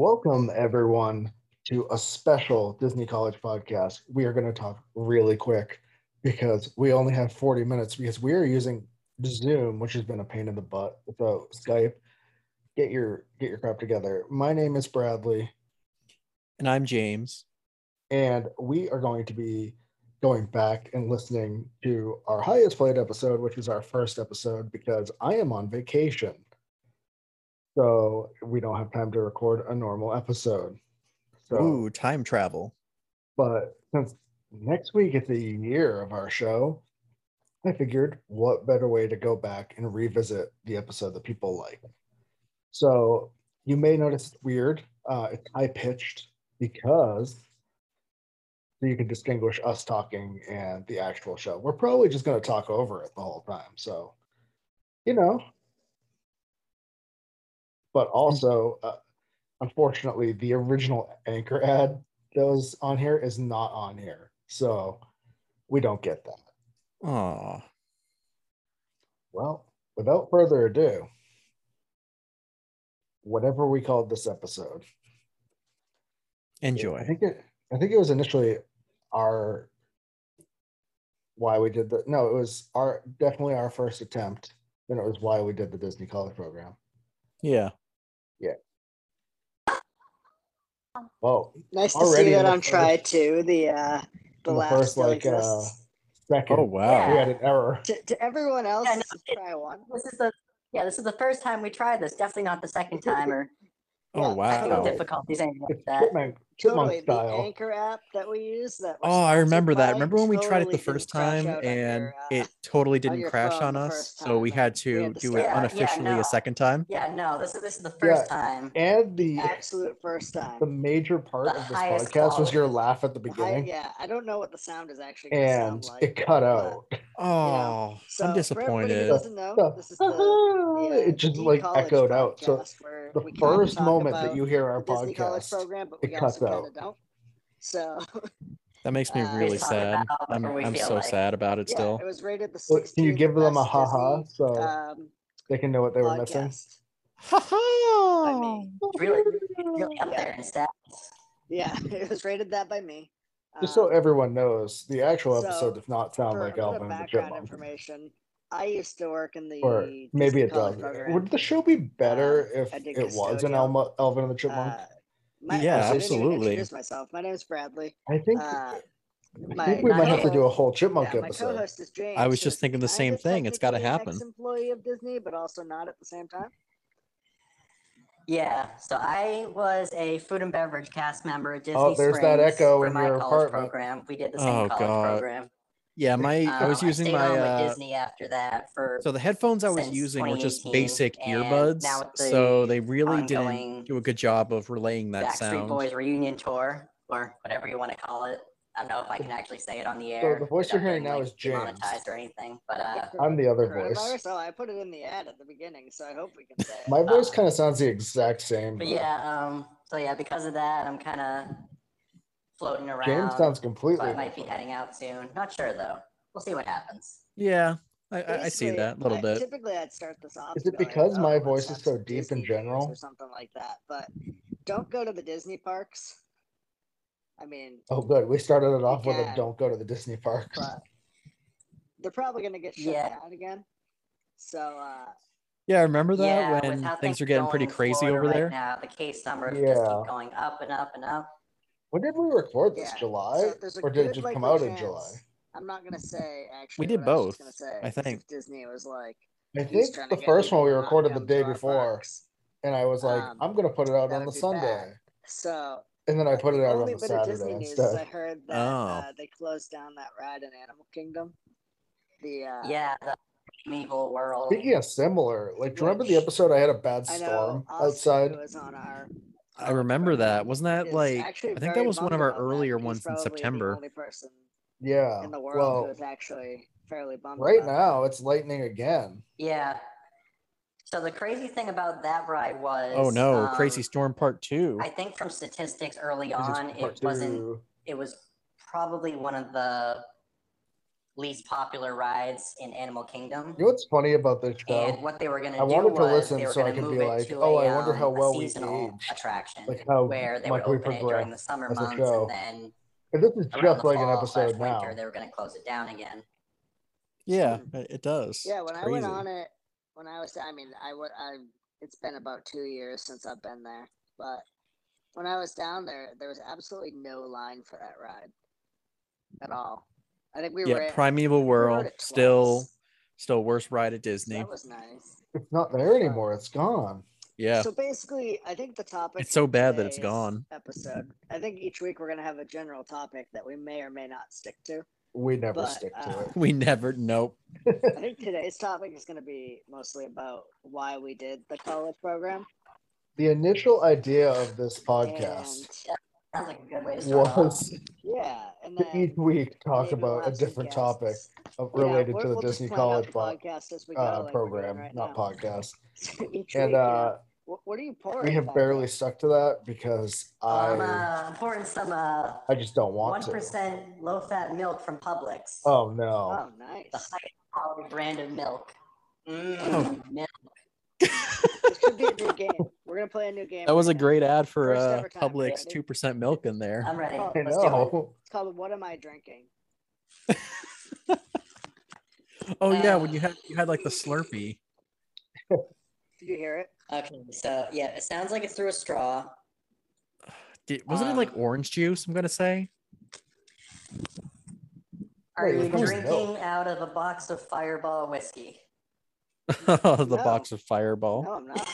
Welcome, everyone, to a special Disney College podcast. We are going to talk really quick because we only have 40 minutes because we are using Zoom, which has been a pain in the butt. So, Skype, get your crap together. My name is Bradley. And I'm James. And we are going to be going back and listening to our highest played episode, which is our first episode, because I am on vacation. So we don't have time to record a normal episode. So, Ooh, time travel. But since next week is the year of our show, I figured what better way to go back and revisit the episode that people like. So you may notice it's weird. It's high pitched because you can distinguish us talking and the actual show. We're probably just going to talk over it the whole time. So, you know, but also, unfortunately, the original Anchor ad that was on here is not on here. So we don't get that. Aw. Well, without further ado, whatever we called this episode, Enjoy. I think it was initially our why we did the no, it was definitely our first attempt. Then it was why we did the Disney College program. Yeah. Yeah. Well, nice to see that on Try Too. The laugh first still exists. Second. Oh wow. We had an error. To everyone else, try one. This is the first time we tried this. Definitely not the second time or Oh wow. technical difficulties, anything like that. Totally, the Anchor app that we use. I remember that. Remember when we tried it the first time and it totally didn't crash on us? So we had to do it unofficially a second time? Yeah, no, this is the first time. And the absolute first time. The major part of this podcast was your laugh at the beginning. I don't know what the sound is actually going to sound like. It cut out. Oh, so I'm disappointed. This is it just like echoed out. So the first moment that you hear our podcast, program, but it cuts out. Don't. So that makes me really sad. I'm so sad about it still. It was rated the 16th. Can you give them a haha so they can know what they were missing? Ha really up there in stats. Yeah, it was rated that by me. Just so everyone knows, the actual episode does not sound like Alvin and the Chipmunks. Information. I used to work in the or maybe it does. Program. Would the show be better if it was an Alvin and the Chipmunks? Absolutely. Introduce myself. My name is Bradley. I think we might have to do a whole Chipmunk episode. My co-host is James. I was just thinking the same thing. It's got to happen. Employee of Disney, but also not at the same time. Yeah, so I was a food and beverage cast member at Disney Springs. Oh, there's that echo in your apartment. Program. We did the same college program. Yeah, I was using my Disney after that so the headphones I was using were just basic earbuds, so they really didn't do a good job of relaying that sound. Backstreet Boys reunion tour, or whatever you want to call it. I don't know if I can actually say it on the air. So the voice you're hearing now is James. Monetized or anything, but I'm the other voice. So I put it in the ad at the beginning, so I hope we can say it. My voice kind of sounds the exact same. But because of that, I'm kind of floating around. James sounds completely. So I might be heading out soon. Not sure though. We'll see what happens. Yeah, I see that a little bit. Typically, I'd start this off. Is it because my voice is so deep in general, or something like that? But don't go to the Disney parks. I mean, oh, good. We started it off with a don't go to the Disney parks. They're probably going to get shut down again. So, yeah, remember that when things are getting pretty crazy over there? Now, the case numbers just keep going up and up and up. When did we record this? July? Or did it just come out in July? I'm not going to say, actually. We did both, I think. Disney was like... I think the first one we recorded the day before. And I was like, I'm going to put it out on the Sunday. So... And then I put it out on the Saturday instead. I heard that they closed down that ride in Animal Kingdom. The Medieval World. Speaking of similar, like, do you remember the episode I had a bad storm outside? I remember that. Wasn't that like? I think that was one of our earlier ones in September. In the world who is actually fairly bummed. Right now, it's lightning again. Yeah. So the crazy thing about that ride was... Oh no, Crazy Storm Part 2. I think from statistics early on, it was probably one of the least popular rides in Animal Kingdom. You know what's funny about this show? And what they were going to do wanted to was listen they were so I going to could move be it like, to oh, I wonder how a well we seasonal aged. attraction, Like how where they much would we open it during the progressed summer as a months, show. and then And this is around just the like an fall/winter, episode now. they were going to close it down again. Yeah, it does. Yeah, when it's I went crazy. on it, it's been about 2 years since I've been there, but when I was down there, there was absolutely no line for that ride at all. I think we were Primeval Whirl, still worst ride at Disney. So that was nice. It's not there anymore. It's gone. Yeah. So basically, I think the topic. It's so bad that it's gone. Episode. I think each week we're gonna have a general topic that we may or may not stick to. We never stick to it. We never. Nope. I think today's topic is going to be mostly about why we did the college program. The initial idea of this podcast sounds like a good way to start was and to each week talk about a different topic related to the Disney College podcast as we go, program, like not podcast. Each and week, what are you pouring? We have barely stuck to that because I'm pouring some. I just don't want 1% low-fat milk from Publix. Oh no! Oh, nice. The highest quality brand of milk. Milk. This could be a new game. We're gonna play a new game. That was a great ad for Publix 2% milk in there. I'm ready. I know. It's called "What Am I Drinking?" Oh yeah, when you had like the Slurpee. Did you hear it? Okay, so yeah, it sounds like it's through a straw. Wasn't it like orange juice? I'm gonna say. Are you drinking out of a box of Fireball whiskey? The box of Fireball. No, I'm not.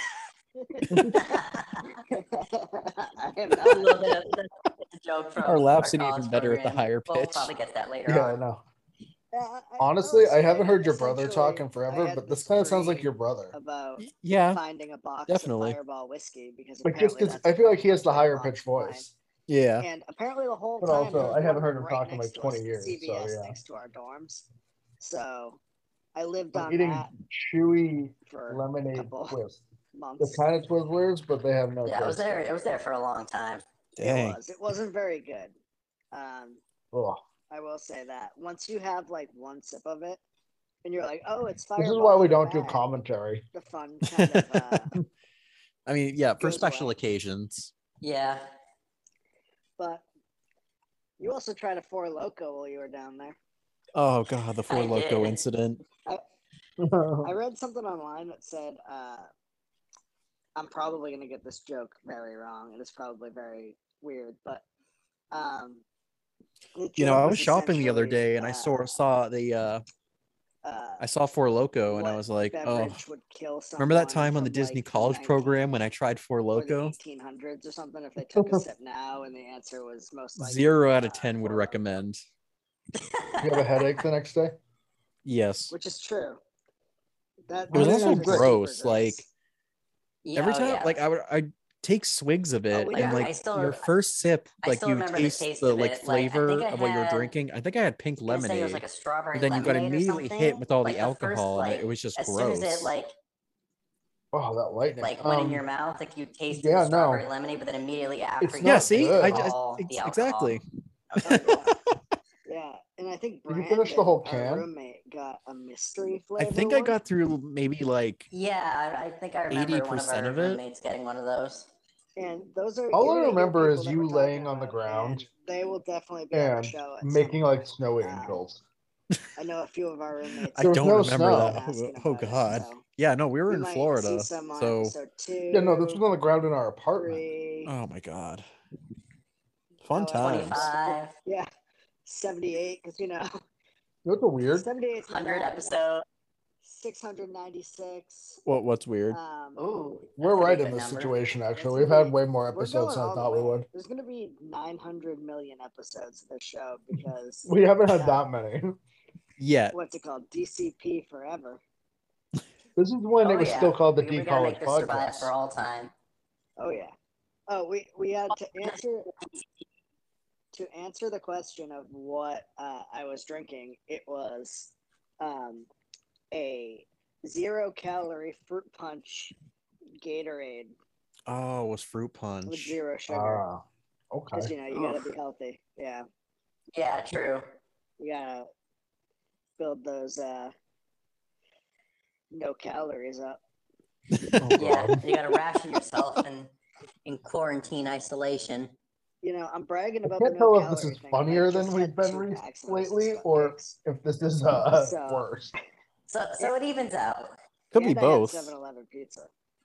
I am not. A little bit of a joke from our laughs are college even better program. at the higher pitch. We'll probably get that later Yeah, on. I know. Honestly, I haven't heard your brother talk in forever, but this kind of sounds like your brother. About finding a box definitely. of Fireball whiskey because like just because I feel like he has the higher pitched voice. Yeah. And apparently the whole but time. Also, I haven't heard him right talk in like 20 years. CVS so yeah. next to our dorms. So I lived I'm on eating that chewy for lemonade twist. Months. The kind of Twizzlers, but they have no. Yeah, it was there. It was there for a long time. Dang. It wasn't very good. Oh. I will say that once you have like one sip of it, and you're like, "Oh, it's Fireball." This is why we don't do commentary. The fun kind of. I mean, yeah, for goes special away. occasions. Yeah. But you also tried a Four Loko while you were down there. Oh god, the Four Loko did. incident. I read something online that said, I'm probably going to get this joke very wrong. It is probably very weird, but you know, I was shopping the other day and I saw the I saw Four Loko and I was like, oh, remember that time on the Disney College program when I tried Four Loko? 1800s or something. If they took a sip now, and the answer was most likely 0 out of 10 would recommend. You have a headache the next day? Yes. Which is true. It was also gross. Like every time, yeah. like I take swigs of it, and like your first sip, like you taste the like flavor of what you're drinking. I think I had pink lemonade. It was like a strawberry but then you got immediately hit with all the alcohol, and it was just gross. Soon as it like oh, that lightning! Like went in your mouth, like you tasted the strawberry lemonade, but then immediately after, exactly. Yeah, and I think Brandon, did you finish the whole can? Roommate got a mystery flavor. I think I got through maybe like I think I remember 80% of it. Roommates getting one of those. And those are all I remember is you laying on the ground. They will definitely be on the show making like snow angels. I know a few of our roommates. I don't remember that. Oh god. Yeah, no, we were in Florida. So yeah, no, this was on the ground in our apartment. Oh my god. Fun times. 25. Yeah. 78, because That's a weird 78 100 episode 696. What's weird? We're right in this situation. Actually, we've had way more episodes than I thought we would. There's gonna be 900 million episodes of this show because we haven't had that many yet. What's it called? DCP forever. This is when it was still called the D College Podcast for all time. Oh yeah. Oh, we had to answer. To answer the question of what I was drinking, it was a 0-calorie fruit punch Gatorade. Oh, it was fruit punch. With 0 sugar. Okay. Because, you gotta be healthy. Yeah. Yeah, true. You gotta build those no calories up. Oh, Yeah, God. you gotta ration yourself in quarantine isolation. You know, I'm bragging I about can't the tell no if this calorie is thing. funnier I than just we've had been 2 packs and I was lately, just or cupcakes. if this is So- worse. So it evens out. Could be And I had both. 7-Eleven pizza.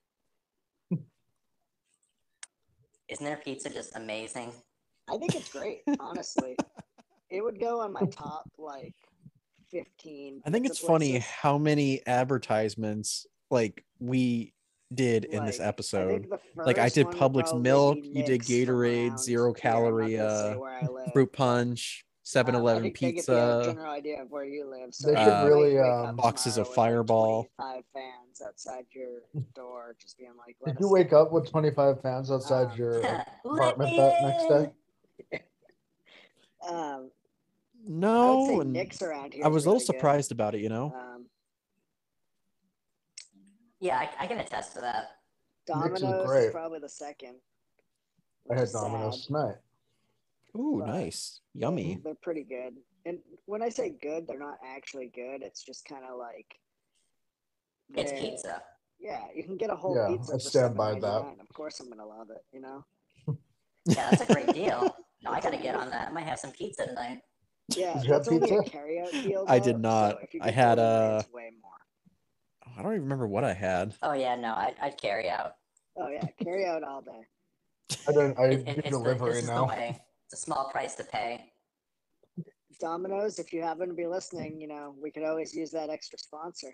Isn't their pizza just amazing? I think it's great, honestly. It would go on my top like 15. I think pizza it's funny places. how many advertisements like we did in this Like, I episode. think the Like I first did one would Publix probably milk, be you did Nick's from Gatorade, around 0 here. I'm not calorie gonna say where I live, fruit but, punch, I 7-Eleven think they get the pizza. general idea of where you live. So They you should might really, wake up boxes of tomorrow with, Fireball. like 25 fans outside your door, just being like, Did "Let you us wake in." up with 25 fans outside your Let apartment me that next day? in. I would No, say and Nick's around here. I is was a little really good. surprised about it, you know. Yeah, I can attest to that. Nick's is Domino's great. is probably the second. I which had is Domino's sad, tonight. Ooh, but nice. they're- Yummy. They're pretty good. And when I say good, they're not actually good. It's just kind of like It's they're- pizza. Yeah, you can get a whole Yeah, pizza I for stand by that. $7.99. Of course, I'm gonna love it. You know. Yeah, that's a great deal. No, I gotta get on that. I might have some pizza tonight. Yeah, Did you have that's only a pizza? carryout deal. I did though, not. So if you I get had delivery, it's way more. I don't even remember what I had. Oh yeah, no, I'd carry out. Oh yeah, carry out all day. I do This delivery is the now. way. It's a small price to pay. Domino's, if you happen to be listening, you know we could always use that extra sponsor.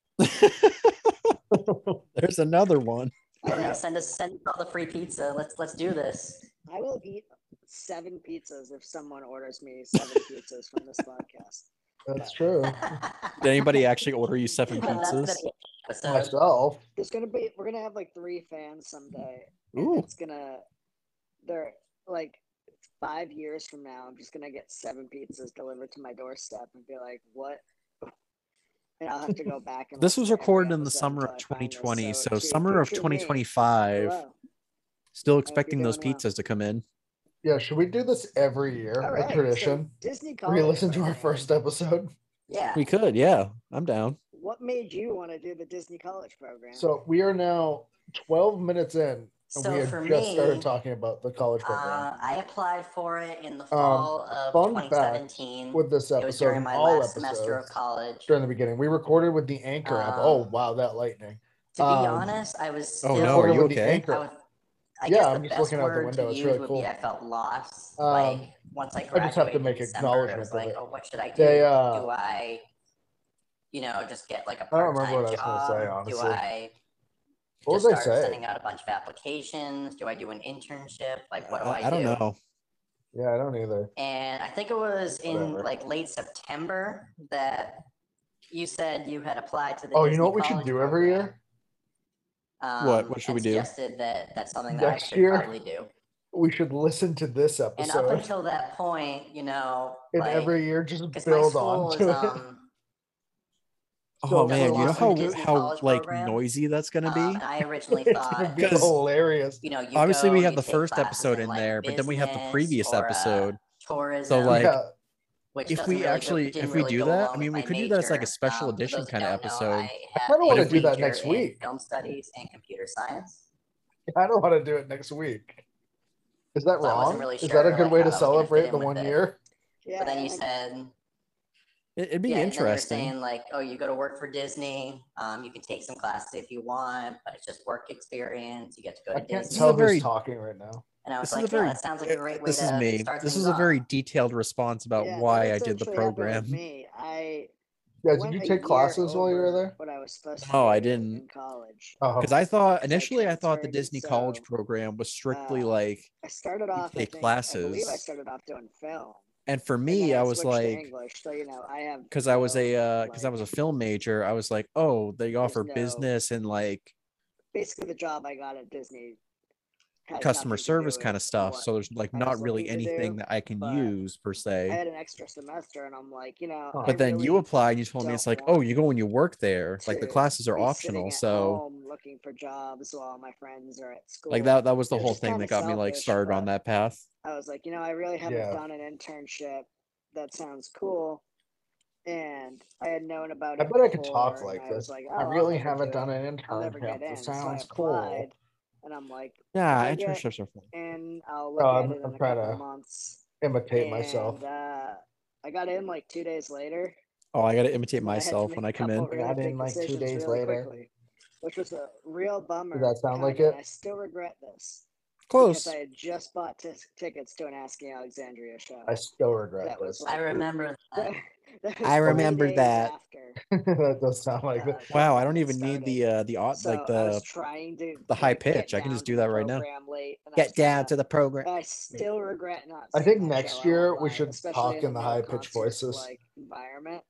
There's another one. I know. Send us all the free pizza. Let's do this. I will eat 7 pizzas if someone orders me 7 pizzas from this podcast. That's true. Did anybody actually order you 7 That's gonna pizzas? be an episode. Myself. We're gonna have like 3 fans someday. Ooh. And they're like 5 years from now, I'm just gonna get 7 pizzas delivered to my doorstep and be like, what? And I'll have to go back and This was listen to every recorded in the episode summer until of I find this. 2020, so to summer of future me, 2025. hello. Still expecting you're those doing well. pizzas to come in. Yeah, should we do this every year? All A right, tradition? so Disney Where you College listen to our program. first episode? Yeah. We could, yeah. I'm down. What made you want to do the Disney College program? So we are now 12 minutes in, and So we had for just me, started talking about the college program. I applied for it in the fall of fun fact 2017. With this It was episode, during and my all last semester of episodes college. during the beginning, we recorded with the Anchor app. Oh wow, that lightning! To be honest, I was still. Oh no, are you with the okay? Anchor. I Yeah, guess I'm the just best looking out the word window. to It's use really would cool. be I felt lost. Like once I I graduated just have to make in December, it acknowledgement was of like, it. oh, what should I do? They, Do I, just get like a I don't part-time remember what I was job? gonna say, Do honestly. I What just was I start saying? sending out a bunch of applications? Do I do an internship? Like, what do I don't know. Yeah, I don't either. And I think it was in Whatever. like late September that you said you had applied to the. Oh, Disney you know what we should College do every program. year? What should and we do? Suggested that that's something that Next I should year? probably do. We should listen to this And up episode, until that point, and like, every year just because my build school on is to it. Oh So man, for you know listening to how college like program? noisy that's gonna be? I originally It's gonna thought, be Because- hilarious. you Obviously, go, we have you the take first classes episode in like there, but then we have the business previous or, episode. tourism. So like, Yeah, which if doesn't we really actually, didn't if we really do go that, along I mean, with we my could do that as like a major. special For edition those who kind of don't know, episode. I have kinda wanna a do that major next in week. Film studies and computer science. I don't want to do it next week. Is that So I wasn't wrong? really Is sure, that a good like, way how to I was gonna fit celebrate in the with 1 it. year? Yeah, But then you and said, It'd be yeah, and then you're interesting. saying like, oh, you go to work for Disney. You can take some classes if you want, but it's just work experience. You get to go I to can't Disney. tell very- who's talking right now. And I was This is like, a very. yeah, that sounds like a great way This to is me. start This things is a very off. detailed response about yeah, why that I did the essentially happened with program. Me, I Yeah, did went you a take year classes while you were over there? What I was supposed to No, I do didn't. in college. Oh, Because I thought 'Cause initially I thought the transferred, Disney College so, program was strictly uh, like, I started you off. take I believe I classes. started off doing film. And for And me, then I was switched to like, English, so I have because I was no, a film major, I was like, oh, they offer no- business and like basically the job I got at Disney has customer nothing to do service kind of with stuff. what So there's like I not was really looking to anything do, that I can but use per I se. had an extra semester, and I'm like, Huh. I But then you really apply and you told me it's don't like, oh, want you go and you work there. Like the to classes are be sitting optional. at So home looking for jobs while my friends are at school. like that was the Which whole is thing kinda that got me like selfish, started on but that path. I was like, I really haven't Yeah. done an internship. That sounds cool. and I had known about I it. bet I could before, talk and like I was this. like, I I'll really never haven't do done it. an I'll never internship. get in. This So I sounds applied, cool. and I'm like, Yeah, if I get internships are fun. in, I'll look at it in I'm a trying couple to months. imitate myself. And I got in like 2 days later. Oh, I got to imitate but I had to myself make when a I come couple in. really Got in big like 2 decisions days really later. quickly, which was a real bummer. Does that sound like kinda, it? and I still regret this. Close. Because I had just bought tickets to an Asking Alexandria show. I still regret That was this. like, I remember that. that was I 3 remember days that. After, That does sound like it. Wow, I Comic-Con don't even started. need So like I was trying to the high like, get pitch. I can down just to do the that right now. program late, and I Get was down kinda- to the program. I still regret not. I seeing think that next show, I year won't we lie, should especially talk in in the a high pitched concert, voices. like environment.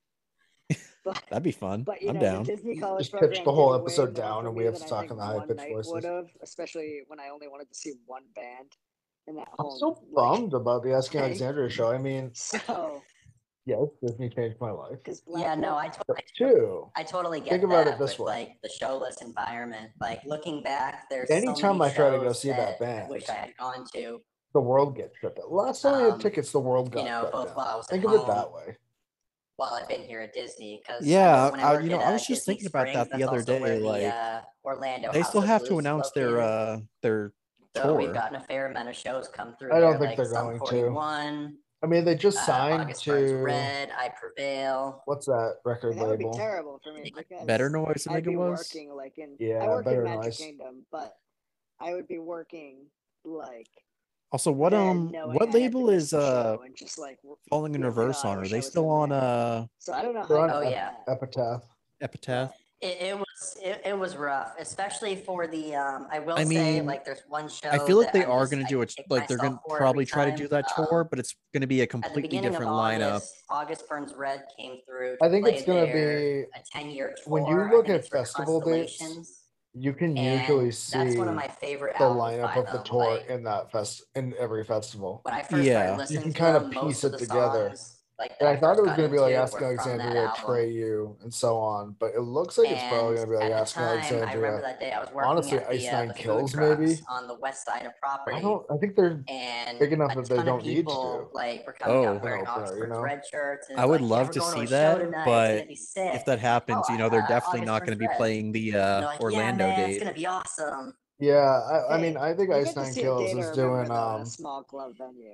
That'd be fun. But I'm the down. Disney College Just pitch program the whole did way episode more down for and me we have than to I talk think in the one high-pitched night voices. would have, especially when I only wanted to see one band. And that I'm whole so bummed about the Asking thing. Alexandria show. I mean, So yes, Disney changed my life. because Yeah, no, But two, I totally get think about that it this with way. like the showless environment. Like looking back, there's so Anytime many I try to go shows see that band, I wish I had gone to. the world gets shut down. Last time I had tickets, the world got shut both down. while I was at Think of it home, that way. while I've been here at Disney. Because Yeah, when I worked I at was just Disney thinking about Springs, that the that's other also where day. Like, the Orlando they House still of have to Blues is announce located. their So we've tour. gotten a fair amount of shows come through. I don't there, think like they're going Sum to. 41. I mean, they just signed August Burns to Red, I Prevail. what's that record that would be label? terrible for me because Better Noise, I I'd think be it was. working like in Yeah, I work in Better Magic Noise. Kingdom, but I would be working like Also, what label is and just like Falling in be like, Reverse "Oh, I on? Are wish they I was still in on there." So I don't know They're how. on Oh, yeah. Epitaph. Epitaph? It was rough, especially for the I will I say, mean, like, there's one show I feel like that they I'm are just- going to I do it. kick Like, they're going myself to for probably every try to time. do that tour, but it's going to be a At the completely beginning different of lineup. August Burns Red came through. I think it's play going to their- be a 10-year tour. when you I look think at it's for festival dates, Constellations. you can And usually that's one of see my favorite the albums lineup by of the them. tour Like, in that in every festival. when I first Yeah. started You listening can to kind of them, piece most of it the together. songs, like, And that I thought it was got going to be like into Asking were from that Alexandria, album. Atreyu, and so on, but it looks like it's probably going to be like And at the Asking time, I remember Alexandria. that day I was working Honestly, at Ice Nine the food Kills, trucks maybe. on the west side of property. I think they're and big enough a that they ton of don't need people to. like were coming Oh. out wearing An opener, August you Burns know? Red shirts. And I it's would like, love we're to going see a show that, tonight. but It's gonna be sick. if that happens, Oh, they're definitely August not going to Burns be Red. playing the And they're like, Orlando yeah, man, date. it's gonna be awesome. Yeah, I Hey, mean, I think you Ice get to Nine see a Kills day to is remember, doing though, in a small club venue.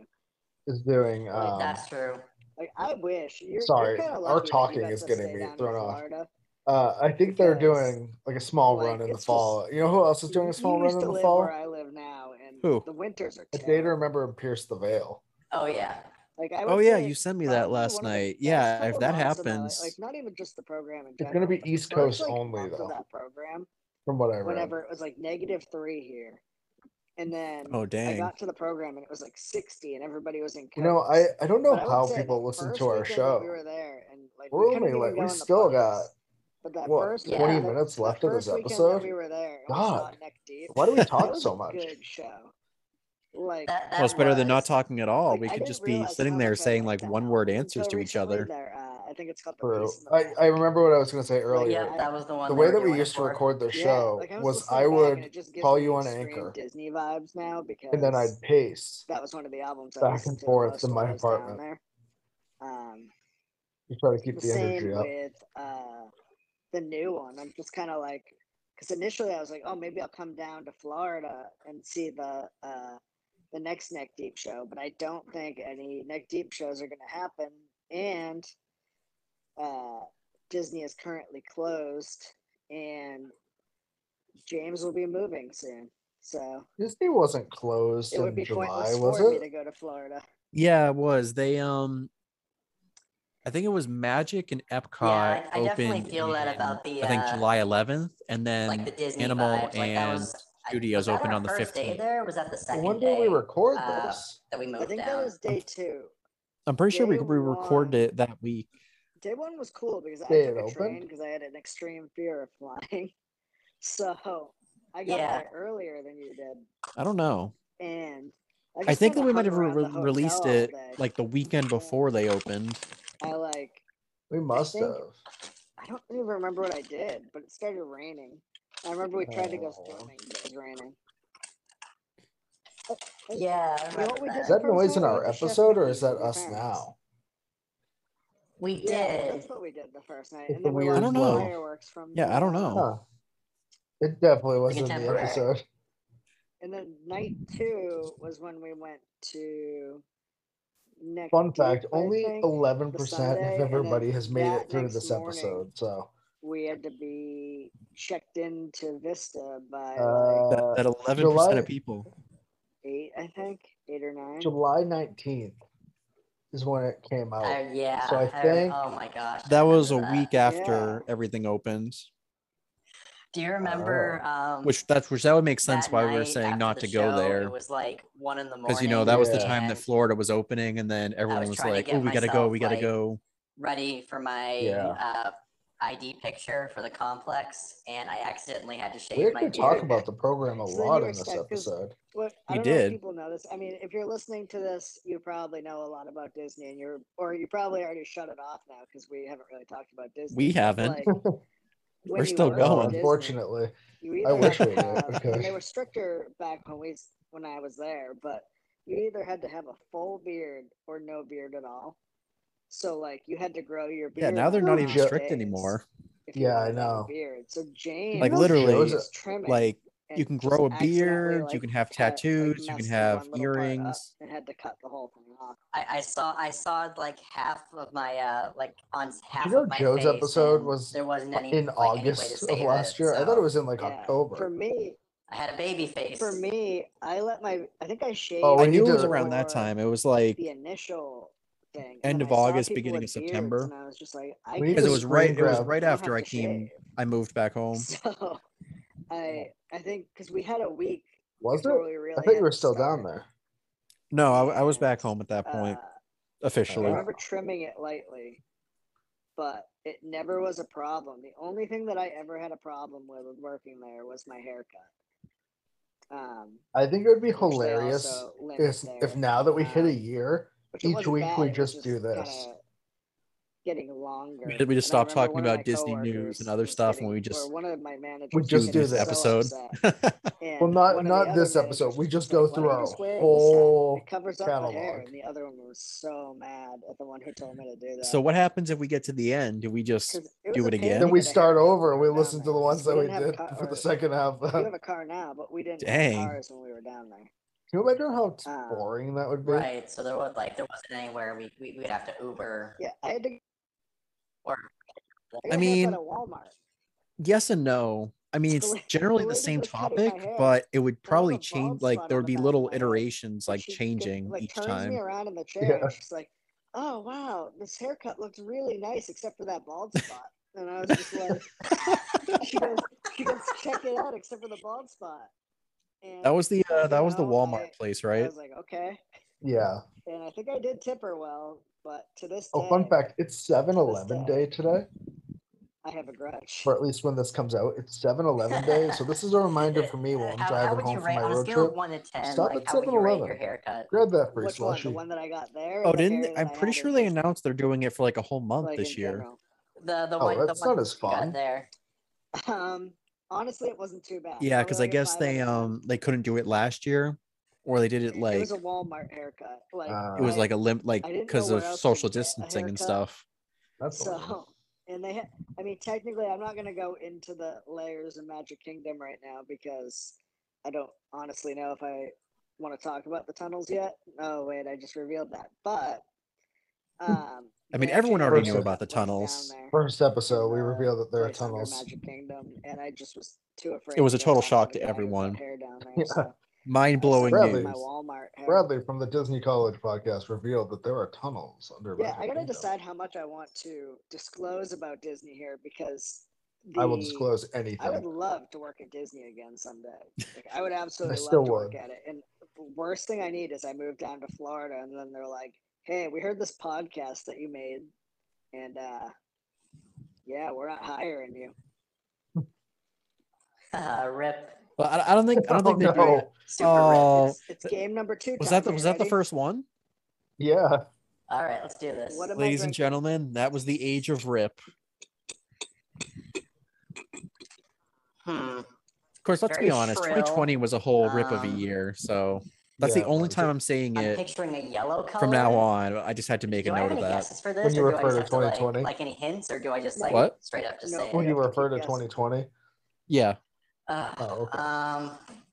That's true. Like I wish you're Sorry, kind of our lucky talking that you is got to getting stay me down in thrown off. Florida. I think they're Because, doing like a small like, run in the it's fall. just- You know who else is doing a small You run used in to the live fall? where I live now, and Who? the winters are A Day to terrible. Remember and Pierce the Veil. Oh yeah. Like I Oh would yeah, say you sent me that probably last one of the night. best Yeah, if couple that months of my life, happens, like not even just the program in It's general. going to be but the East first, Coast like, only, month though, of that program, from what I read. whenever it was like -3 here, and then oh I dang. got to the program and it was like 60, and everybody was in coats. You know, I don't know But I would how say people the listen first to our weekend that we show. were there, and like We're we couldn't only even like, go we in the still pubs. got, But that what, first 20 weekend, minutes left of this first weekend episode? that we were there, and we saw God, Neck Deep. why do we That talk was so a much? good show. Like That Well, it's better than not was- talking at all. like, We I could didn't just be realize sitting how there much I saying liked like that one-word album answers until to each recently. other. I think it's called The True. Beast in the I remember what I was going to say Like, earlier. Yeah, that was the one. The they way were that we doing used it to for. record the Yeah, show like I was listening I back, and would it just gives call me you on extreme Anchor, Disney vibes now because and then I'd pace that was one of the albums I back listened and to forth most in while my I was down apartment there. to try to keep The the same energy up. with the new one. I'm just kind of like, because initially I was like, oh, maybe I'll come down to Florida and see the next Neck Deep show, but I don't think any Neck Deep shows are going to happen. And Disney is currently closed, and James will be moving soon. So Disney wasn't closed it would in be July, pointless was for me it? to go to Florida. Yeah, it was. They I think it was Magic and Epcot Yeah, I definitely opened feel that in, about the I think July 11th, and then like the Disney Animal vibes. Like that and was Studios was that opened our on the first day 15th. there? Or was that the second When day did we record uh, this? that we moved I think down? that was day 2. I'm pretty sure we Day recorded one- it that week. Day 1 was cool because I Day took it a opened? train because I had an extreme fear of flying. So I got Yeah. there earlier than you did, I don't know. and I just think that kinda we might hung have around the hotel released all it day. like the weekend before they opened. I We must think- have. I don't even remember what I did, but it started raining. I remember we tried to go Oh. swimming, but it was raining. Yeah, I You know what remember we did Is that. that noise in We our went to Chef episode or is Mickey's that with my us parents. now? We Yeah, did. that's what we did the first night. It's And then a we weird I don't know. fireworks from Yeah, I don't know. Huh. It definitely was in the contemporary. episode. And then night 2 was when we went to Neck Fun Deep, fact, I only think, 11% the of Sunday, and then everybody has made that it through next this morning, episode. So we had to be checked into Vista by That 11% of people. 8, I think, 8 or 9. July 19th is when it came out. Yeah. So I think oh my gosh. I That was a remember that. week after everything opens. Do you remember? Which that would make sense that why we were night saying after not the to go show, there. It was like 1 in the morning. Because that was the Yeah. time that Florida was opening, and then everyone was trying to like, get "Oh, we gotta go, we gotta myself, go." ready for my Yeah. ID picture for the complex, and I accidentally had to shave we my actually talk beard. about the program a So then lot you were in this stuck, 'cause episode. What I We don't know if did. people know this. I mean, if you're listening to this, you probably know a lot about Disney, and you probably already shut it off now because we haven't really talked about Disney. We But, haven't. like, when We're you still worked No, going. at Disney, unfortunately. you I either wish had we to did. have, Okay. and they were stricter back when I was there, but you either had to have a full beard or no beard at all. So like you had to grow your beard. Yeah, now they're not on even odd strict days anymore. if you Yeah, I wanted to have a know. beard. So James, Like literally, was trimming, like and you can just grow a accidentally, beard, you like, can have cut, tattoos, you can messed have one little part up earrings. and had to cut the whole thing off. I saw like half of my like on half Do you know of my Joe's face, episode and was there wasn't any in like, any way to August of save last it, year? I thought it so was in like Yeah, October. for me, I had a baby face. I think I shaved. Oh, I we knew need it was to- around that for time. It was like the initial thing. end And of then I saw August, people beginning with of beards, September. and I was just like, We need because to it was right. screen It was grab. right I don't after I have to came. shave. I moved back home. So I think because we had a week Was before it? we really I think had you were to still down start. there. No, I was back And, home at that point I officially. remember trimming it lightly, but it never was a problem. The only thing that I ever had a problem with working there was my haircut. I think it would be which they hilarious also limit if there. now that we hit a year, Which it each wasn't week bad, we it was just do this. kinda getting longer. We just And I stopped remember talking one of my about Disney news coworkers and other was stuff, and getting- we or just one of my managers We was just getting do this this. so episode. upset. And Well, one of the not other this episode. managers We was just like, go "Why don't through you our just wear this whole hat? It covers up the hair." catalog. And the other one was so mad at the one who told me to do that. So what happens if we get to the end? Do we just 'Cause it do was it a pain again? to Then we get a start haircut over and we when were listen down to the there, ones 'cause that we didn't have did car- for the or- second half. You Can have a car now, but we didn't Dang. have cars when we were down there. you imagine how boring that would be? Right. So there wasn't anywhere we'd have to Uber Yeah, I had to. or I got I a mean, haircut at Walmart. yes and no. I mean, The it's lady- generally the the lady same was cutting my topic, hair, but it would and I have probably a change. bald Like spot there on would the be back little of my head. iterations, And like she changing each turns me time. around in the chair, Yeah. and she's like, "Oh wow, this haircut looks really nice, except for that bald spot." And I was just like, she goes, "Check it out, except for the bald spot." And That was the you Walmart place, I right? was like, okay, Yeah. and I think I did tip her well, but to this day, Oh, fun fact, it's 7-Eleven day. day today. I have a grudge. Or at least when this comes out, it's 7-Eleven day. So this is a reminder for me while I'm how driving would you home from rate my on a road scale of trip. 1 to 10? Stop like at how would you rate 7-Eleven. your haircut? Grab that free Which one? The slushy. one that I got there? or Oh, the didn't hair that I'm I pretty had sure in they Disney? announced they're doing it for like a whole month Like this in year. general. The Oh, one that's the one not as you got fun. there. Honestly, it wasn't too bad. Yeah, Probably because like I a guess 5 out of 10. they couldn't do it last year, or they did it It like was a Walmart haircut. Like it was I- like a limp, like I didn't because know of where else to social get a distancing and haircut. stuff. That's lame. So, and they had, I mean, technically, I'm not going to go into the layers of Magic Kingdom right now because I don't honestly know if I want to talk about the tunnels yet. Oh, wait, I just revealed that. But, I mean, they everyone actually already had knew a about the haircut place tunnels. down there First in episode, we the revealed that there are place under tunnels. Magic Kingdom, and I just was too afraid. It was to a go total talk shock the to guy who cut everyone. hair down there, Yeah. so Mind I blowing stuck with Bradley. my news. Walmart hair. Bradley from the Disney College podcast revealed that there are tunnels under Yeah, Magic I gotta Kingdom. decide how much I want to disclose about Disney here because I will disclose I would anything. love to work at Disney again someday. Like, I would absolutely still love to work would. at it. And the worst thing I need is I move down to Florida and then they're like, "Hey, we heard this podcast that you made, and yeah, we're not hiring you." Rip. Well, I don't think Oh, they do no. it. Super Oh, rip. It's game number 2. was Tom. that Are you the ready? first one? Yeah. All right, let's do this. What am I Ladies and drinking? gentlemen, that was the age of Rip. Of course, let's be Very honest. shrill. 2020 was a whole rip of a Um, year. So That's Yeah, the only was time it? I'm saying I'm it picturing a yellow color. from now on. I just had to make Do a I have note of any that. guesses for this? When you or do I refer just to have 2020? like any hints, or do I just like What? straight up just No. say When it? you have to refer to keep guessing. 2020? Yeah. Oh, okay.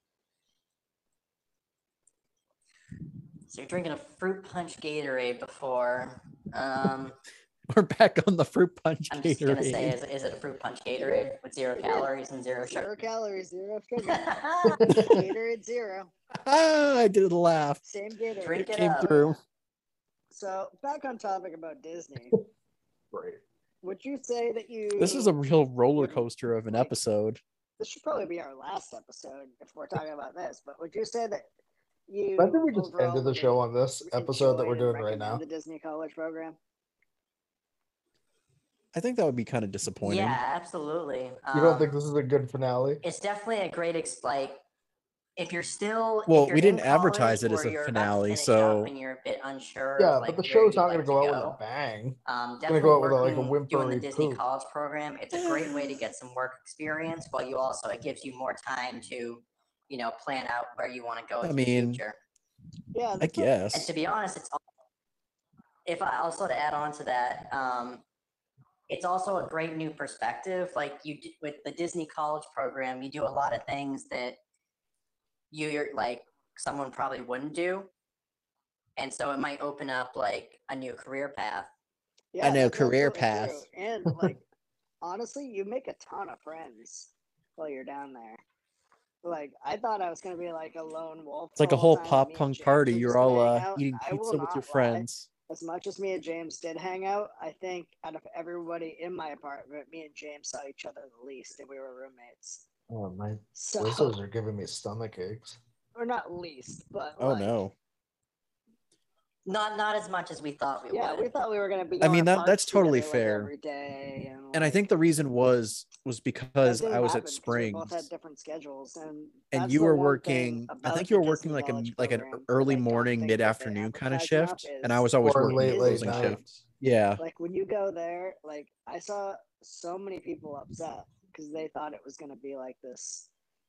So you're drinking a fruit punch Gatorade before. We're back on the fruit punch I'm just gonna say, Gatorade. is it a fruit punch Gatorade with 0 calories and 0 Zero sugar? calories, zero sugar. Gatorade 0. I did laugh. Same Gatorade. Drink it Came up. through. So back on topic about Disney. Great. Would you say that you? This is a real roller coaster of an episode. This should probably be our last episode if we're talking about this. But would you say that you? I think we just overall ended the show on this episode that we're enjoyed and doing right now. recommend the Disney College Program. I think that would be kind of disappointing. Yeah, absolutely. You don't think this is a good finale? It's definitely a great like if you're still Well, if you're we didn't in advertise college it as or a you're finale, about to finish so up and you're a bit unsure. Yeah, of, like, but the where show's you'd not like going to to go out go. with a bang. Definitely go out with working, like a doing the whimpery Disney poop. College Program. It's a great way to get some work experience, while you also it gives you more time to, plan out where you want to go in the future. Yeah, I guess. And to be honest, if I also to add on to that, it's also a great new perspective. Like with the Disney College Program, you do a lot of things that you're like someone probably wouldn't do, and so it might open up like a new career path. Yeah, I know, that's career absolutely path. true. And like, honestly, you make a ton of friends while you're down there. Like, I thought I was gonna be like a lone wolf. It's like the a whole time, pop me and punk James party. were You're just gonna all hang out. eating I will pizza with not your lie. friends. As much as me and James did hang out, I think out of everybody in my apartment, me and James saw each other the least, and we were roommates. Oh, my So, whistles are giving me stomach aches. or not least, but Oh like, no. Not as much as we thought we yeah, would. we thought we were gonna be. I Going mean, to that's parks totally together, like, fair. every day, And I think the reason was because I was at We Springs both had different schedules, and and that's you the were one thing working. I about think the you were working Disney like College an program early that I don't morning, think that they mid-afternoon kind of advertise enough shift, and I is was always Or working the late closing night. shift. Yeah. like when you go there, like I saw so many people upset because they thought it was going to be like this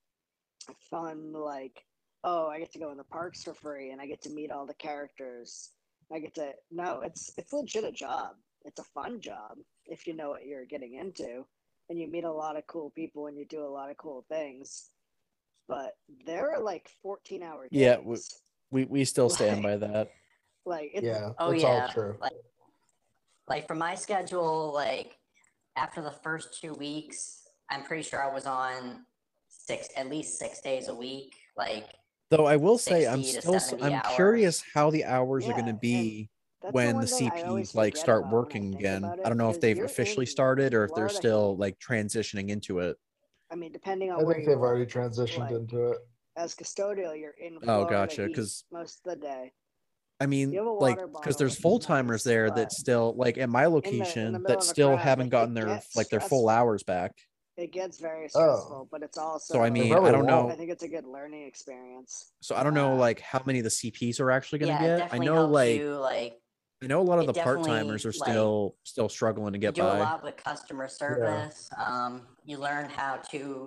fun, like, oh, I get to go in the parks for free and I get to meet all the characters. No, it's legit a job. It's a fun job if you know what you're getting into, and you meet a lot of cool people and you do a lot of cool things. But there are like 14-hour days. Yeah, we still stand by that. Like, it's, Yeah, Oh that's yeah, all true. like for my schedule, like after the first 2 weeks, I'm pretty sure I was on at least 6 days a week. Like, Though I will say, 60 to 70 I'm hours. curious how the hours are Yeah, going to and be that's when the one thing I always CPs like forget start about when I working think again. about I don't know if because they've you're officially in started or if they're Florida still heat. like transitioning into it. I mean, depending on I where think you they've already are, transitioned like, into it. as custodial, you're in Oh, Florida gotcha. heat Because most of the day. I mean, You have a like, water because bottle, there's which is full timers nice, there but that still like at my in the location middle that of a still crowd, haven't like, gotten it their gets like their full stressful. hours back. It gets very Oh. stressful, but it's also. So I They mean, probably I don't won't. I know. think it's a good learning experience. So I don't know like how many of the CPs are actually going to yeah, it get. I definitely know helps like you. Like, I know a lot of it the part timers definitely, are like, still struggling to you get do a by. lot with customer service. You learn how to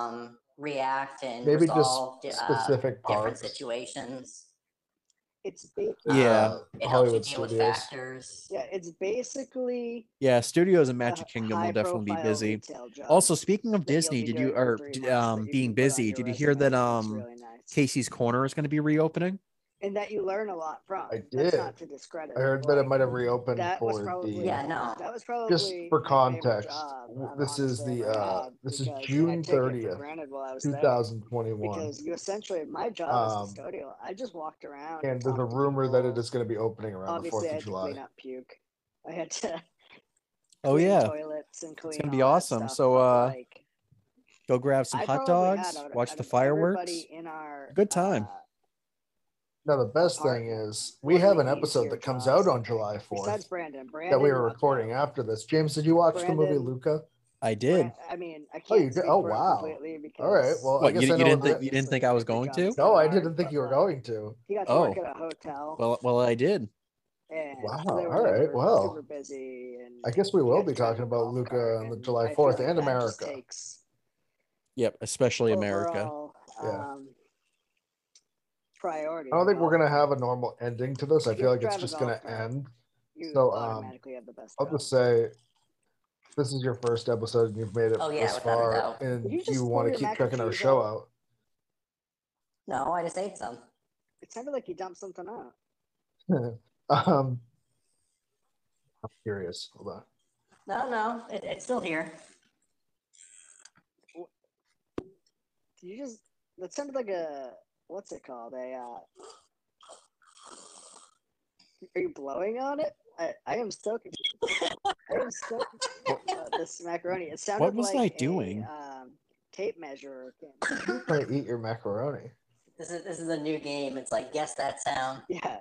react and Maybe just resolve specific different parks. situations. It's ba- Yeah. It helps you Hollywood deal with Studios. factors. yeah, it's basically Yeah, studios and a Magic Kingdom will definitely be high-profile busy. retail job Also, speaking of that you'll Disney, be did you doing for or 3 months that you being can put on busy? your Did you hear that resume, and it's really nice. Casey's Corner is going to be reopening? And that you learn a lot from. I That's did. not to discredit. I heard that it might have reopened That was for probably the. Yeah, no. that was probably Just for my favorite context, job I've this is honestly the ever had, this is because- and I June take it for 30th, granted while I was there, 2021, because you essentially my job is custodial. I just walked around and there's a talked to rumor that it people. is going to be opening around the Obviously, 4th I of had to July. clean up puke. I had to Oh clean yeah, toilets and clean. it's gonna be all that awesome. stuff, So but, like, go grab some I hot probably had dogs, out watch of the fireworks. everybody in our Good time. Now the best thing apartment, is we one of have the an episode easier that comes jobs out to on pick, July 4th besides Brandon. that we were lucked recording out. after this. James, did you watch the movie Brandon- Luca? I did. I mean, I Oh, you can't did? speak Oh, for it wow. completely because. All right. Well, I What guess you I know didn't that. think you didn't think I was going to? No, I hard, didn't think but, you were like, going to. He got to Oh. work at a hotel. Well, I did. And Wow, they were all right, never well, super busy. And I guess we he will had be to drive talking a about golf Luca cart, on the and July I feel 4th like and that just America. takes Yep, especially America. overall, Yeah. priority. I don't think we're gonna have a normal ending to this. I feel like it's just gonna end. So automatically have the best. I'll just say, this is your first episode, and you've made it this far, and you want to keep checking our show out. No, I just ate some. It sounded like you dumped something out. I'm curious. Hold on. No, it's still here. Did you just? That sounded like a. What's it called? Are you blowing on it? I am so confused. I am so confused about this macaroni. It sounded What was like I doing? Tape measure. You're trying to eat your macaroni. This is a new game. It's like guess that sound. Yeah.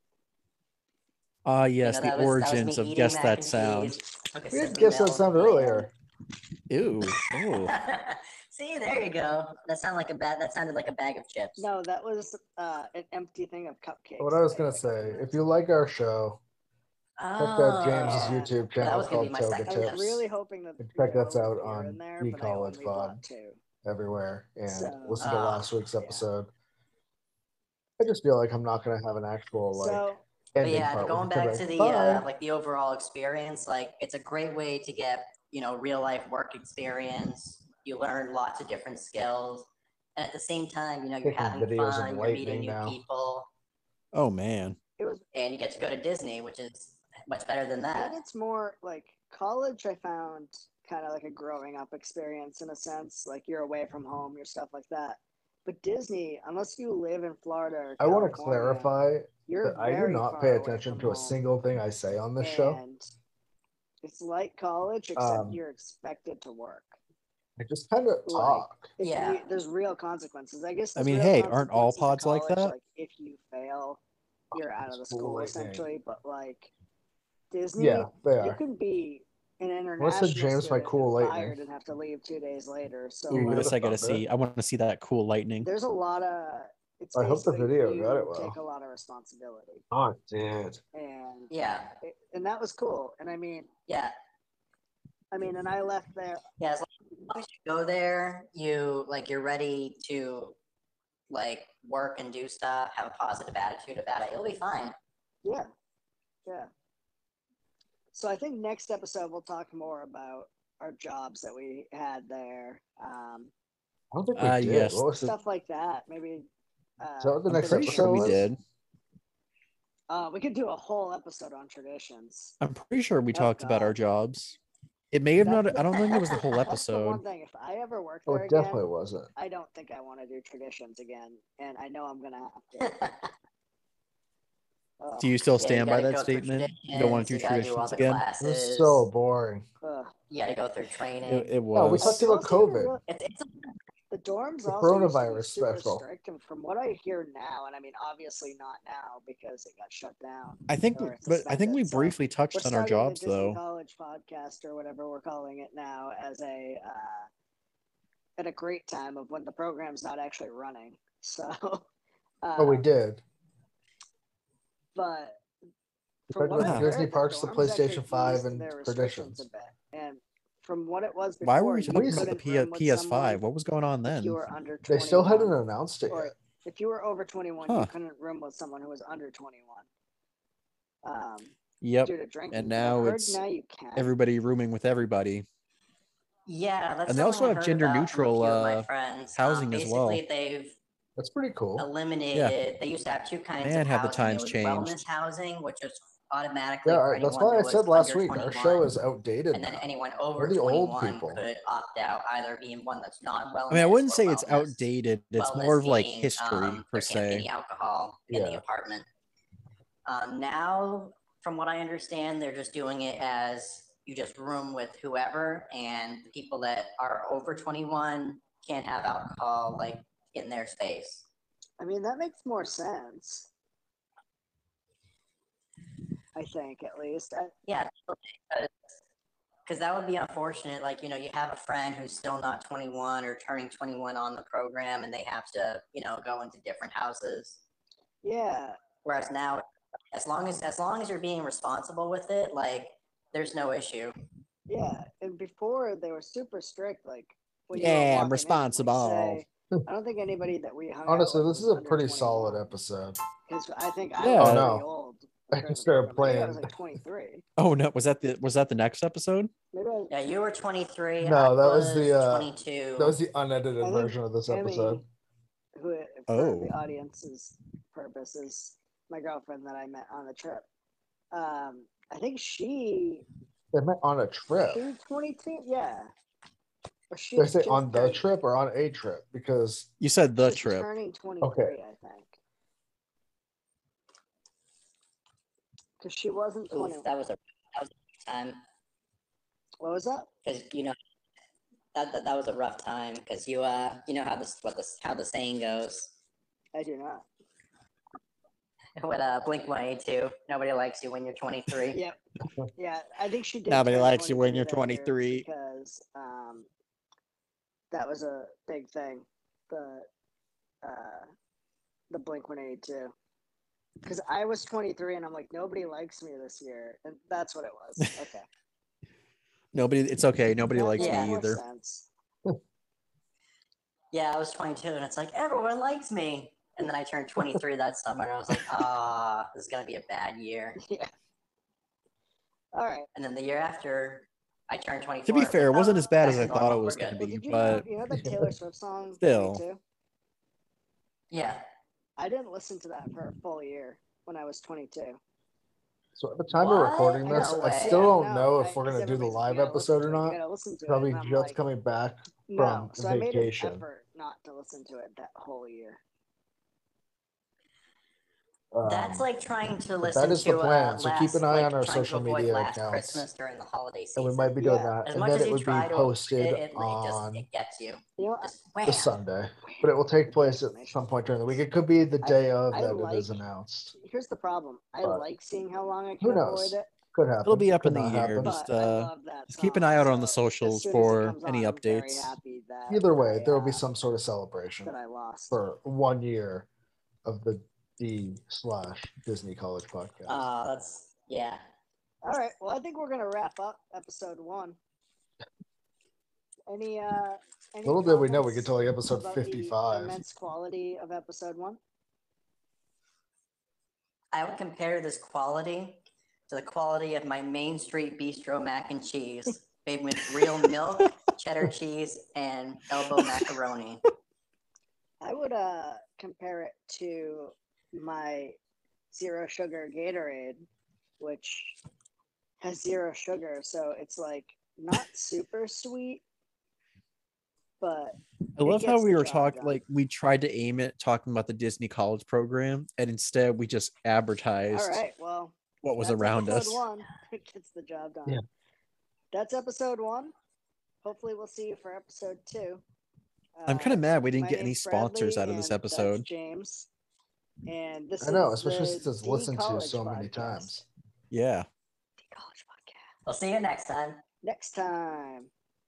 Yes, the origins of Guess That Sound. Okay, We did Guess That Sound earlier. Ew. Oh. See, there you go. That sounded like a bag of chips. No, that was an empty thing of cupcakes. What I was gonna say, if you like our show, check out James's YouTube channel called Toga Tips. I was really hoping that check that out on the College Pod everywhere, and listen to last week's episode. I just feel like I'm not gonna have an actual ending part. Going back to the the overall experience, like it's a great way to get real life work experience. You learn lots of different skills, and at the same time, you're having fun, you're meeting new people. Oh man! And you get to go to Disney, which is much better than that. I think it's more like college. I found kind of like a growing up experience in a sense. Like you're away from home, your stuff like that. But Disney, unless you live in Florida or California, I want to clarify that I do not pay attention to a single thing I say on this show. It's like college, except you're expected to work. I just kind of talk. There's real consequences. I guess. I mean, hey, aren't all pods like that? Like if you fail, you're out of the school essentially. But like Disney, you can be an international James, my cool lightning, fired and have to leave 2 days later. So this I gotta see. I want to see that cool lightning. There's a lot of. I hope the video got it well. Take a lot of responsibility. Oh, it did. And and that was cool. And I mean, and I left there. Yeah, as long as you go there, you're ready to work and do stuff, have a positive attitude about it. You'll be fine. Yeah. So I think next episode we'll talk more about our jobs that we had there. I don't think we did. Yes. Stuff like that. Maybe. So the next episode sure we did. We could do a whole episode on traditions. I'm pretty sure we talked about our jobs. It may have not. I don't think it was the whole episode. The one thing, if I ever work there it definitely wasn't. I don't think I want to do traditions again, and I know I'm gonna have to. Do you still stand by that statement? You don't want to do traditions again? It was so boring. You got to go through training. It was. No, we talked about COVID. The dorms the also coronavirus special. Strict, and from what I hear now, and I mean, obviously not now because it got shut down. I think we briefly touched on our jobs though. College podcast or whatever we're calling it now as at a great time of when the program's not actually running. So. We did. But Disney Parks, the PlayStation 5, and traditions. And from what it was before, why were we talking about the PS5? What was going on then? You were under 21, they still hadn't announced it yet. If you were over 21, you couldn't room with someone who was under 21. Yep. Due to drinking. And now now you can. Everybody rooming with everybody. Yeah, and they also have gender neutral housing as well. That's pretty cool. Eliminated. Yeah. They used to have two kinds of have housing. the times changed. Wellness housing, which is automatically. That's why I said last week our show is outdated. And then anyone over 21 could opt out, either being one that's not wellness. I mean, I wouldn't say it's outdated. It's more of like history per se. There can't be any alcohol in the apartment. Now, from what I understand, they're just doing it as you just room with whoever, and the people that are over 21 can't have alcohol in their space. I mean, that makes more sense. I think, at least. Yeah, because that would be unfortunate. You have a friend who's still not 21 or turning 21 on the program, and they have to, go into different houses. Yeah. Whereas now, as long as you're being responsible with it, there's no issue. Yeah, and before they were super strict. I'm responsible. I don't think anybody that we hung Honestly, out with this is a under pretty 21. solid episode. Because I think I Yeah. was Oh, no. pretty old. I compared to started both of them. Maybe I playing. was like 23. Oh no, was that the next episode? Maybe I, Yeah, you were 23. No, I that was the 22. that was the unedited I think version of this Emmy, episode. who for Oh. the audience's purposes, my girlfriend that I met on the trip. I think she They met on a trip. she was 22. Yeah. Or Did I say just on the turned- trip or on a trip? Because You said the she's trip. turning 23, Okay. I think. Because she wasn't Oof, 20. that was a time What was that? because that was a rough time because you know how the saying goes I do not. with Blink 182. Nobody likes you when you're 23. Yep. Yeah, I think she did. Nobody turn likes you when 22 you're that year 23. because that was a big thing. The Blink 182. Because I was 23 and I'm like, nobody likes me this year, and that's what it was. Okay. Nobody. It's okay. Nobody That likes makes me more either. sense. Yeah, I was 22, and it's like everyone likes me. And then I turned 23 that summer, and I was like, this is gonna be a bad year. Yeah. All right. And then the year after, I turned 24. To be fair, it wasn't as bad as I back to thought it normal, was we're going to good. be, Did you but know the Taylor Swift song Still. 22? Yeah, I didn't listen to that for a full year when I was 22. so at the time What? of recording No this, I way. still Yeah, don't no, know if we're 'cause gonna do the everybody's like, live "You gotta listen episode or to it, you not. gotta listen to Probably it. And I'm just like, coming back no. from So I made an vacation. effort not to listen to it that whole year. that's like trying to but listen that is the to plan. So keep last, an eye like, on our trying to social avoid media Last accounts, Christmas during the holiday season. and we might be doing Yeah. that. As And much then as it you would be try to posted avoid it, on it gets you. You know, Just wham. the Sunday, but it will take place at some point during the week. It could be the day of I that it is like- announced. here's the problem. I But like seeing how long I who can knows? avoid it. Could happen. it'll be up Could in the not year. happen. Just But I love that just keep an song, eye out on the so as socials soon as it for comes any on, I'm very updates. happy that Either way, I, there will be some sort of celebration that I lost. for 1 year of the D/Disney College podcast. That's yeah. All right. Well, I think we're gonna wrap up episode 1. Any Little did we know we comments get to like episode about 55. the immense quality of episode 1? I would compare this quality to the quality of my Main Street Bistro mac and cheese, made with real milk, cheddar cheese, and elbow macaroni. I would compare it to my zero sugar Gatorade, which has zero sugar, so it's like not super sweet, but I love how gets we the were job talking, done. like we tried to aim it talking about the Disney College program, and instead we just advertised all right. Well, what was that's around us. episode 1. It gets the job done. Yeah. That's episode 1. Hopefully, we'll see you for episode 2. I'm kind of mad we didn't my get any name's sponsors Bradley, out of this and that's episode. James, and this I know, is especially the since it's D listened to College so many podcast. times. Yeah, D College podcast. We'll see you next time. Next time.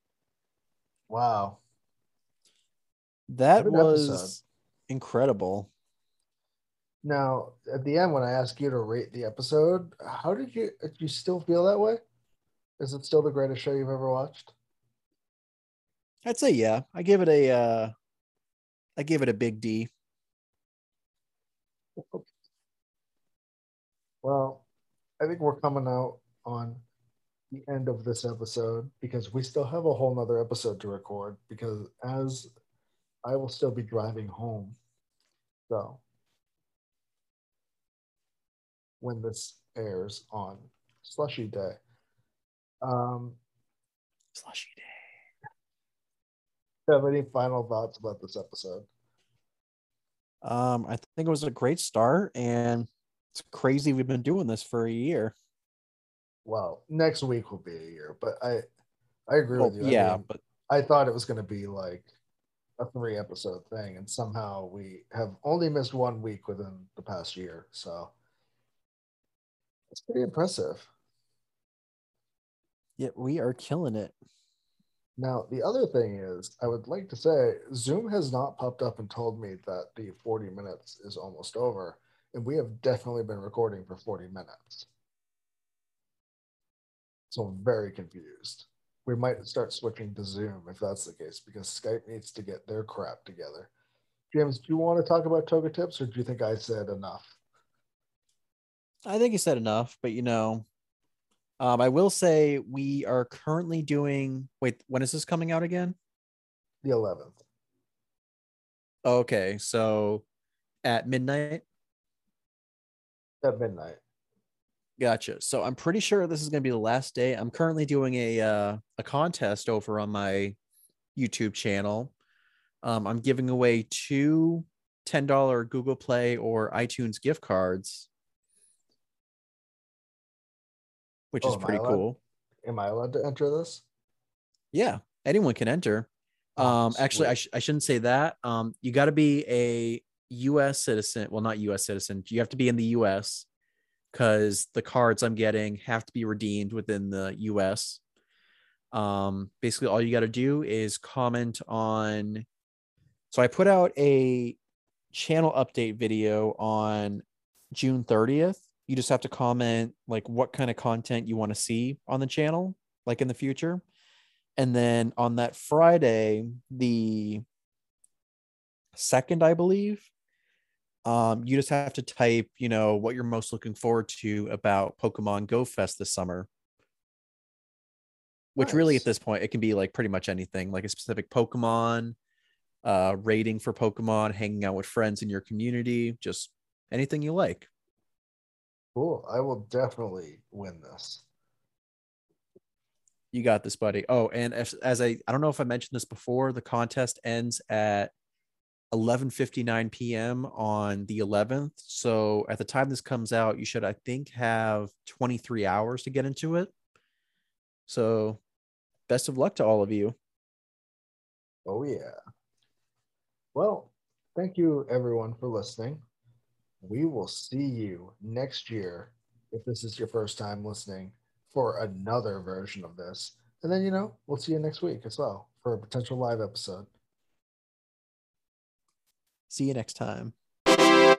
Wow. that What an was episode. incredible. Now, at the end, when I asked you to rate the episode, how did you still feel that way? Is it still the greatest show you've ever watched? I'd say yeah. I give it a big D. Well, I think we're coming out on the end of this episode because we still have a whole nother episode to record because as I will still be driving home. So when this airs on Slushy Day. Slushy day. Have any final thoughts about this episode? I think it was a great start, and it's crazy we've been doing this for a year. Well, next week will be a year, but I agree Well, with you. yeah, I mean, but I thought it was going to be like a 3-episode thing, and somehow we have only missed 1 week within the past year. So it's pretty impressive. yeah, we are killing it. Now, the other thing is, I would like to say Zoom has not popped up and told me that the 40 minutes is almost over, and we have definitely been recording for 40 minutes. So I'm very confused. we might start switching to Zoom if that's the case, because Skype needs to get their crap together. James, do you want to talk about Toga Tips, or do you think I said enough? I think you said enough, but I will say we are currently doing. Wait, when is this coming out again? The 11th. Okay, so at midnight. At midnight. Gotcha. So I'm pretty sure this is going to be the last day. I'm currently doing a contest over on my YouTube channel. I'm giving away 2 $10 Google Play or iTunes gift cards, which is pretty cool. Am I allowed to enter this? Yeah, anyone can enter. Actually, I shouldn't say that. You got to be a U.S. citizen. Well, not U.S. citizen. You have to be in the U.S. because the cards I'm getting have to be redeemed within the U.S. Basically, all you got to do is comment on. So I put out a channel update video on June 30th. You just have to comment like what kind of content you want to see on the channel, like in the future. And then on that Friday, the 2nd, I believe, you just have to type, what you're most looking forward to about Pokemon Go Fest this summer. Which really at this point, it can be like pretty much anything, like a specific Pokemon, rating for Pokemon, hanging out with friends in your community, just anything you like. Cool. I will definitely win this. You got this, buddy. Oh, and I don't know if I mentioned this before, the contest ends at 11:59 p.m. on the 11th. So at the time this comes out, you should, I think, have 23 hours to get into it. So best of luck to all of you. Oh, yeah. Well, thank you, everyone, for listening. We will see you next year, if this is your first time listening, for another version of this. And then, we'll see you next week as well for a potential live episode. See you next time.